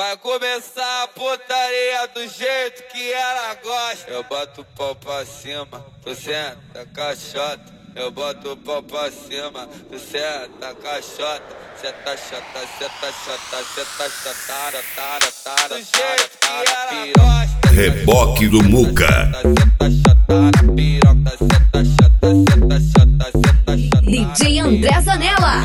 Vai começar a putaria do jeito que ela gosta. Eu boto o pau pra cima, tu senta caixota. Eu boto o pau pra cima, tu senta caixota. Cê tá chata, cê tá chata, cê tá chata, tara, tara, do jeito que ela gosta. Reboque do Muca. Cê tá chata na piroca, cê tá chata, cê tá chata, cê tá chata. DJ André Zanella.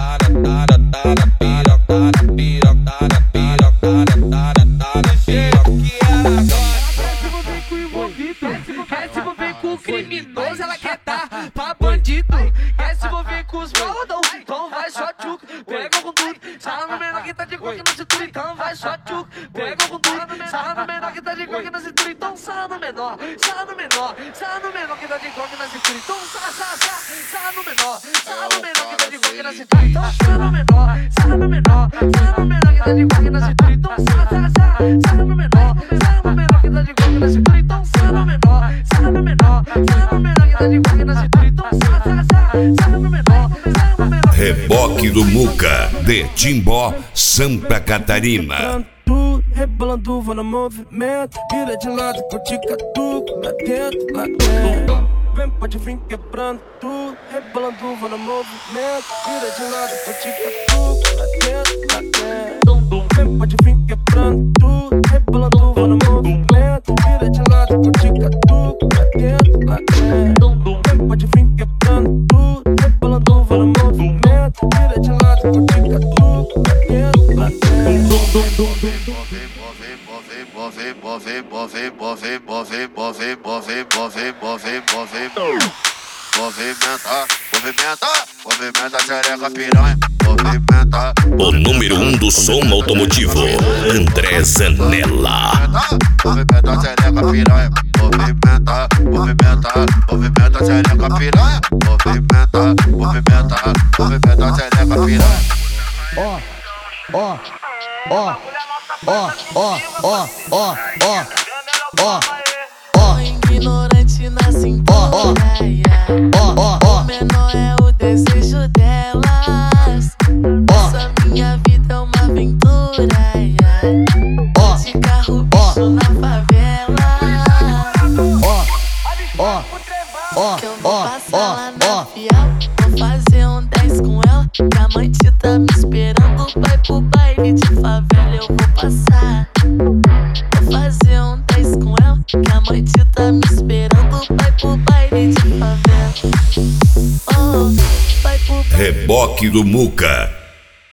Quer se envolver com criminoso, ela quer dar pra bandido. Quer se envolver com os malandão, então vai só tchuc. Pega com tudo, sarra no menor que tá de coque na cintura, então vai só tchuc. Pega com tudo, sarra no menor que tá de coque na cintura, então sarra no menor, sarra no menor, sarra no menor que tá de coque na cintura, então sarra no menor, sarra no menor que tá de coque na cintura, então sarra no menor, sarra no menor, sarra no menor que tá de coque na cintura, então sarra no menor, sarra no menor que tá de coque na cintura, então sarra no menor, sarra no menor, sarra no menor que tá de coque na cintura, então sarra no menor, sarra no menor. Reboque do Muca, de Timbó, Santa Catarina. Rebolando, vou no movimento. Vira de lado, curte catuco. Lá dentro, lá dentro. Vem, pode vir quebrando tudo. Rebolando, vou no movimento. Vira de lado, curte catuco. Lá dentro, lá dentro. Vem, pode vir quebrando tudo. Rebolando, vou no movimento. Vira de lado, curte catuco. Lá dentro, lá dentro. Vem, pode vir quebrando tudo. Rebolando, vou no movimento. Vira de lado, curte catuco. Lá dentro, lá dentro. Movimenta, xereca piranha, movimenta. O número 1 do som automotivo, André Zanella. Movimenta, xereca piranha, movimenta, movimenta, xereca piranha, movimenta, xereca piranha. Ignorante na cintura, o menor é o desejo delas. Essa minha vida é uma aventura, de carro bicho na favela. Eu vou passar lá na Fiel, vou fazer um 10 com ela. Minha mãe tá me esperando, vai pro baile de favela. Eu vou passar, vou fazer um 10 com ela. Minha mãe tá me esperando, vai pro baile de favela. Oh, vai pro baile. Reboque do Muca.